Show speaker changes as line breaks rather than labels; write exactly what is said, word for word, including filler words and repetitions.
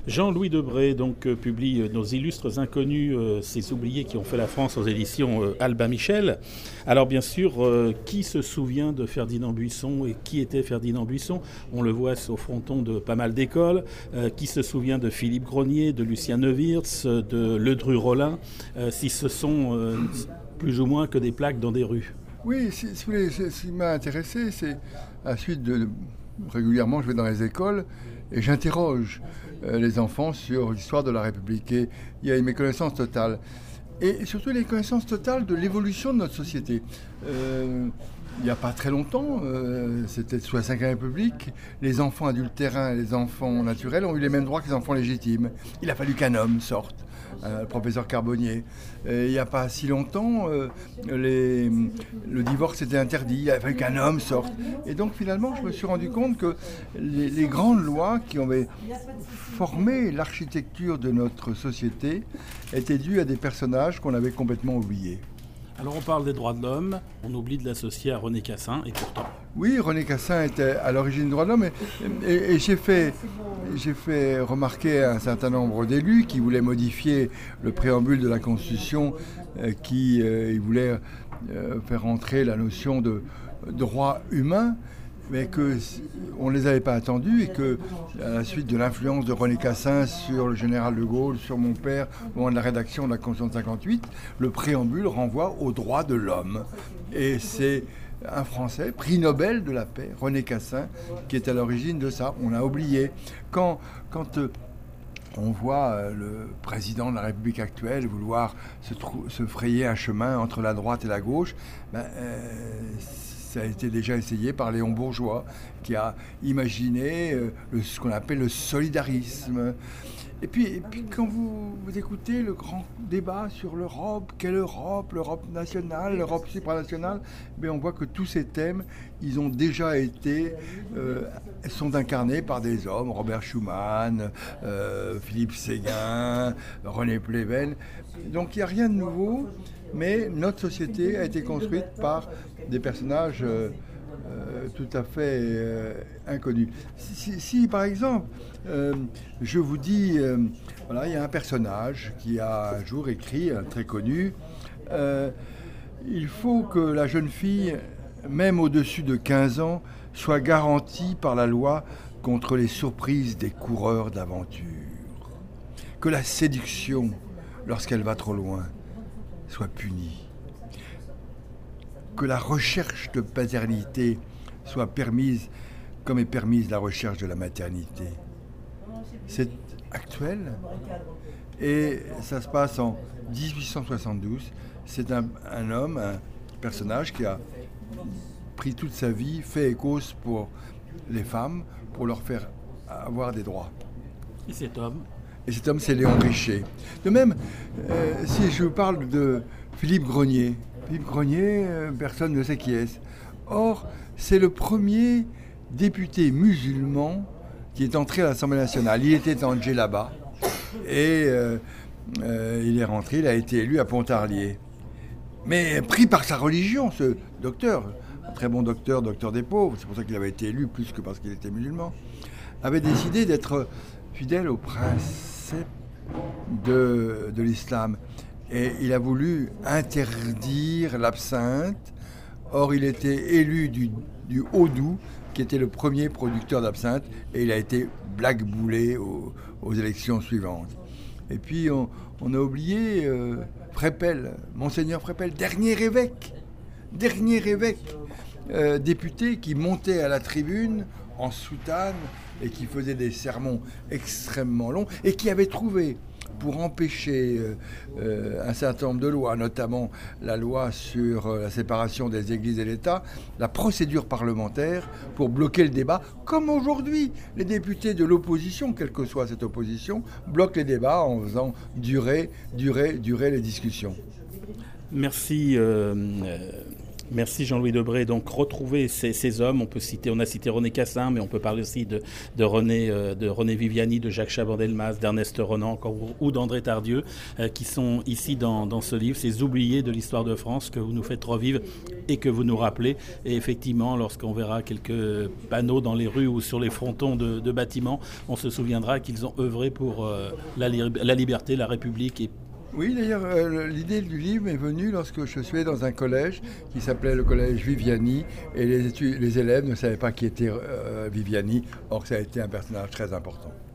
Jean-Louis Debré donc, euh, publie euh, Nos illustres inconnus, euh, ces oubliés qui ont fait la France aux éditions euh, Albin Michel. Alors bien sûr, euh, qui se souvient de Ferdinand Buisson et qui était Ferdinand Buisson? On le voit au fronton de pas mal d'écoles. Euh, qui se souvient de Philippe Gronier, de Lucien Neuwirth, de Ledru-Rollin, euh, si ce sont euh, plus ou moins que des plaques dans des rues?
Oui, si, si vous voulez, ce qui m'a intéressé, c'est à la suite de... Régulièrement, je vais dans les écoles et j'interroge euh, les enfants sur l'histoire de la République. Et il y a une méconnaissance totale. Et surtout, une méconnaissance totale de l'évolution de notre société. Euh, il n'y a pas très longtemps, euh, c'était sous la cinquième République, les enfants adultérins et les enfants naturels ont eu les mêmes droits que les enfants légitimes. Il a fallu qu'un homme sorte. Euh, le professeur Carbonnier. Et il n'y a pas si longtemps, euh, les, le divorce était interdit, il a fallu qu'un homme sorte. Et donc finalement, je me suis rendu compte que les, les grandes lois qui avaient formé l'architecture de notre société étaient dues à des personnages qu'on avait complètement oubliés.
Alors on parle des droits de l'homme, on oublie de l'associer à René Cassin, et pourtant...
Oui, René Cassin était à l'origine des droits de l'homme, et, et, et j'ai, fait, j'ai fait remarquer à un certain nombre d'élus qui voulaient modifier le préambule de la Constitution, euh, qui euh, voulaient euh, faire entrer la notion de droit humain, mais qu'on ne les avait pas attendus et que, à la suite de l'influence de René Cassin sur le général de Gaulle, sur mon père, au moment de la rédaction de la Constitution de cinquante-huit, le préambule renvoie aux droits de l'homme. Et c'est un Français, prix Nobel de la paix, René Cassin, qui est à l'origine de ça. On a oublié. Quand, quand euh, on voit euh, le président de la République actuelle vouloir se, trou- se frayer un chemin entre la droite et la gauche, ben, euh, ça a été déjà essayé par Léon Bourgeois, qui a imaginé euh, le, ce qu'on appelle le solidarisme. Et puis, et puis quand vous, vous écoutez le grand débat sur l'Europe, quelle Europe, l'Europe nationale, l'Europe supranationale, ben on voit que tous ces thèmes, ils ont déjà été, euh, sont incarnés par des hommes, Robert Schuman, euh, Philippe Séguin, René Pleven. Donc il n'y a rien de nouveau, mais notre société a été construite par des personnages euh, euh, tout à fait euh, inconnus. Si, si par exemple, euh, je vous dis, euh, voilà, il y a un personnage qui a un jour écrit, euh, très connu, euh, il faut que la jeune fille, même au-dessus de quinze ans, soit garantie par la loi contre les surprises des coureurs d'aventure. Que la séduction, lorsqu'elle va trop loin, soit punie. Que la recherche de paternité soit permise comme est permise la recherche de la maternité. C'est actuel et ça se passe en dix-huit cent soixante-douze. C'est un, un homme, un personnage qui a pris toute sa vie, fait et cause pour les femmes, pour leur faire avoir des droits.
Et cet homme?
Et cet homme, c'est Léon Richer. De même, euh, si je vous parle de Philippe Gronier, Philippe Gronier, euh, personne ne sait qui est. Or, c'est le premier député musulman qui est entré à l'Assemblée nationale. Il était en djellaba et euh, euh, il est rentré, il a été élu à Pontarlier. Mais pris par sa religion, ce docteur, un très bon docteur, docteur des pauvres, c'est pour ça qu'il avait été élu plus que parce qu'il était musulman, avait décidé d'être fidèle au principe de, de l'islam. Et il a voulu interdire l'absinthe. Or, il était élu du, du Haut-Doubs, qui était le premier producteur d'absinthe, et il a été blackboulé aux, aux élections suivantes. Et puis, on, on a oublié euh, Frépel, Monseigneur Frépel, dernier évêque, dernier évêque, euh, député qui montait à la tribune en soutane et qui faisait des sermons extrêmement longs et qui avait trouvé, pour empêcher euh, euh, un certain nombre de lois, notamment la loi sur euh, la séparation des églises et l'État, la procédure parlementaire pour bloquer le débat, comme aujourd'hui, les députés de l'opposition, quelle que soit cette opposition, bloquent les débats en faisant durer, durer, durer les discussions.
Merci euh, euh, Merci Jean-Louis Debré. Donc retrouver ces, ces hommes, on peut citer, on a cité René Cassin, mais on peut parler aussi de, de, René, euh, de René Viviani, de Jacques Chaban-Delmas, d'Ernest Renan encore, ou d'André Tardieu, euh, qui sont ici dans, dans ce livre, ces oubliés de l'histoire de France que vous nous faites revivre et que vous nous rappelez. Et effectivement, lorsqu'on verra quelques panneaux dans les rues ou sur les frontons de, de bâtiments, on se souviendra qu'ils ont œuvré pour euh, la, la liberté, la République et
Oui, d'ailleurs, euh, l'idée du livre m'est venue lorsque je suis dans un collège qui s'appelait le collège Viviani et les, études, les élèves ne savaient pas qui était euh, Viviani, or ça a été un personnage très important.